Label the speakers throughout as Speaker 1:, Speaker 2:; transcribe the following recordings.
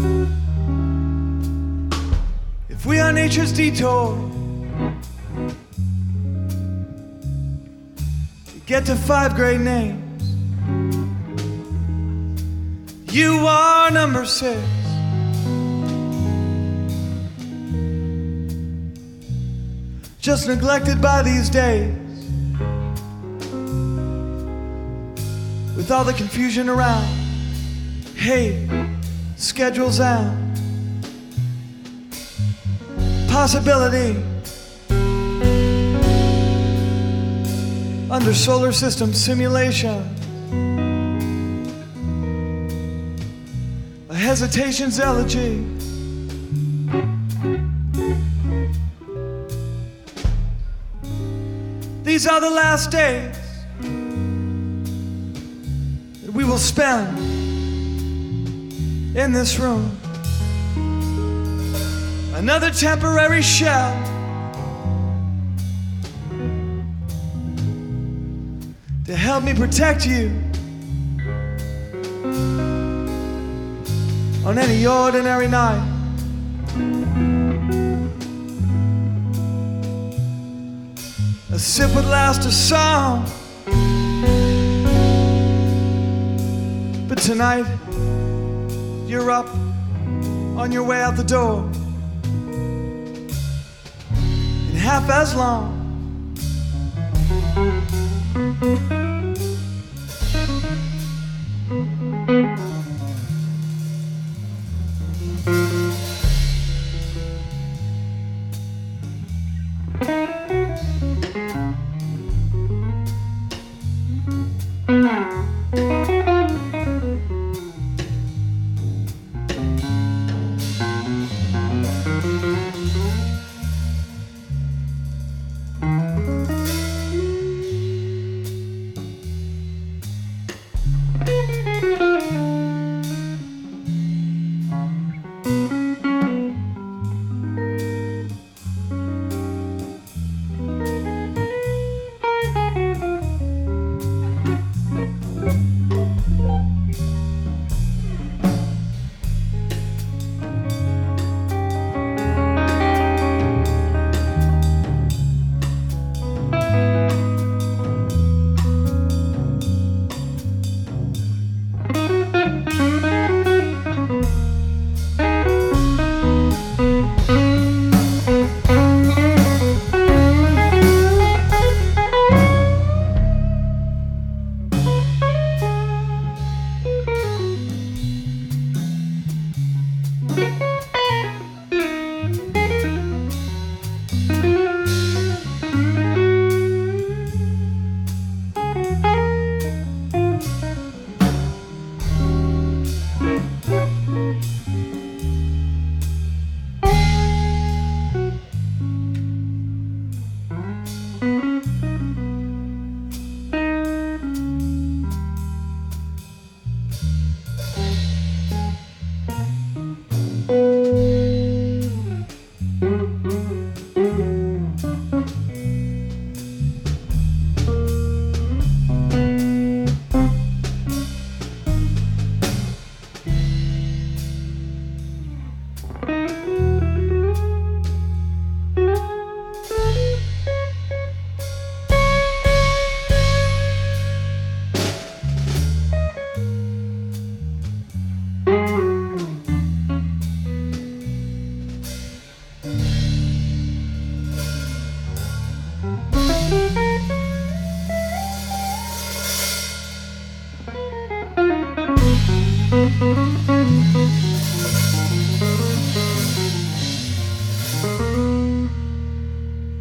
Speaker 1: If we are nature's detour, we get to 5 great names. You are number 6. Just neglected by these days, with all the confusion around. Hey, schedules out. Possibility under solar system simulation. A hesitation's elegy. These are the last days that we will spend in this room. Another temporary shell to help me protect you on any ordinary night. A sip would last a song, but tonight you're up on your way out the door. In half as long,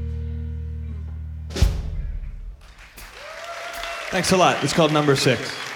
Speaker 2: Thanks a lot. It's called Number 6.